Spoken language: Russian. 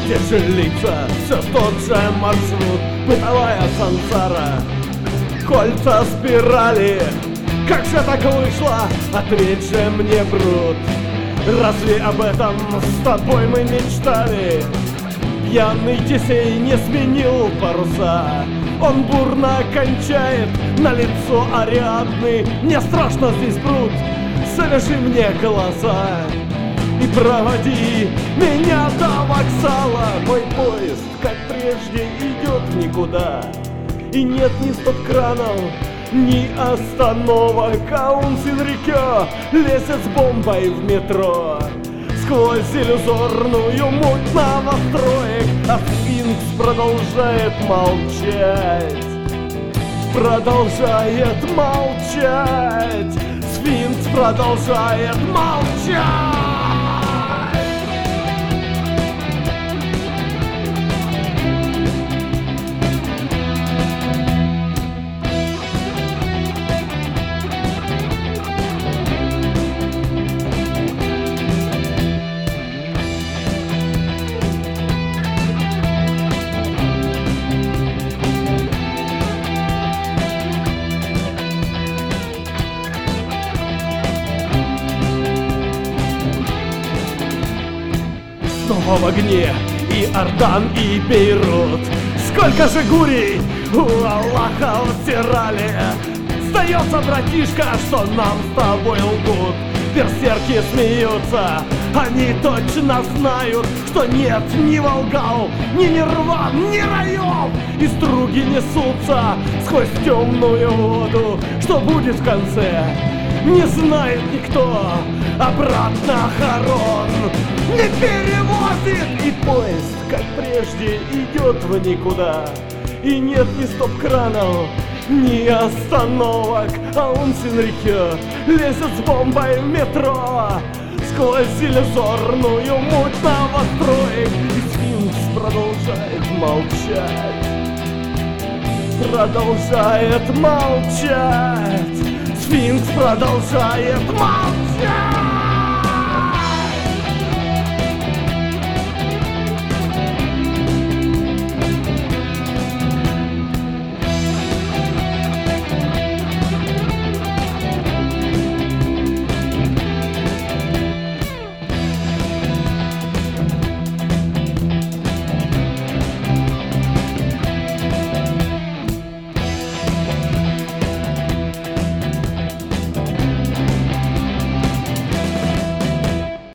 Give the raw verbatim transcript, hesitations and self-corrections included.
те же лица, все тот же маршрут, бытовая сансара, кольца спирали. Как же так вышло? Ответь же мне, Брут. Разве об этом с тобой мы мечтали? Пьяный Тесей не сменил паруса, он бурно кончает на лицо Ариадны. Мне страшно здесь, Брут, свяжи мне глаза и проводи меня до вокзала. Мой поезд, как прежде, идет в никуда, и нет ни стоп-кранов, ни остановок. А он Синрикё лезет с бомбой в метро сквозь иллюзорную муть новостроек, а сфинкс продолжает молчать, продолжает молчать, сфинкс продолжает молчать. Снова в огне и Ардан, и Бейрут. Сколько же гурий у Аллаха утирали. Сдается, братишка, что нам с тобой лгут. Берсерки смеются, они точно знают, что нет ни Волгал, ни Нирван, ни раев. И струги несутся сквозь темную воду. Что будет в конце, не знает никто. Обратно Харон не перевозит, и поезд, как прежде, идет в никуда. И нет ни стоп-кранов, ни остановок, а он Синрикё лезет с бомбой в метро сквозь иллюзорную муть новостроек. И сфинкс продолжает молчать, продолжает молчать, сфинкс продолжает молчать.